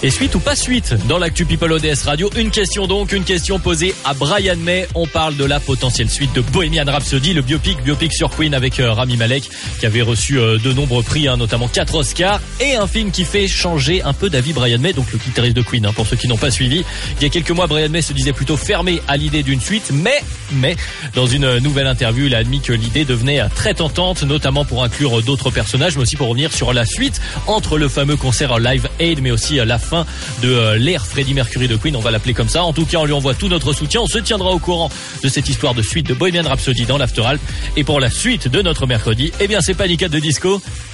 Et suite ou pas suite dans l'actu People ODS Radio, une question posée à Brian May. On parle de la potentielle suite de Bohemian Rhapsody, le biopic sur Queen avec Rami Malek qui avait reçu de nombreux prix, notamment 4 Oscars, et un film qui fait changer un peu d'avis Brian May, donc le guitariste de Queen, pour ceux qui n'ont pas suivi. Il y a quelques mois, Brian May se disait plutôt fermé à l'idée d'une suite, mais dans une nouvelle interview, il a admis que l'idée devenait très tentante, notamment pour inclure d'autres personnages, mais aussi pour revenir sur la suite entre le fameux concert Live Aid, mais aussi la fin de l'ère Freddie Mercury de Queen, on va l'appeler comme ça. En tout cas, on lui envoie tout notre soutien, on se tiendra au courant de cette histoire de suite de Bohemian Rhapsody dans l'After Alp. Et pour la suite de notre mercredi, c'est Panic! At the Disco.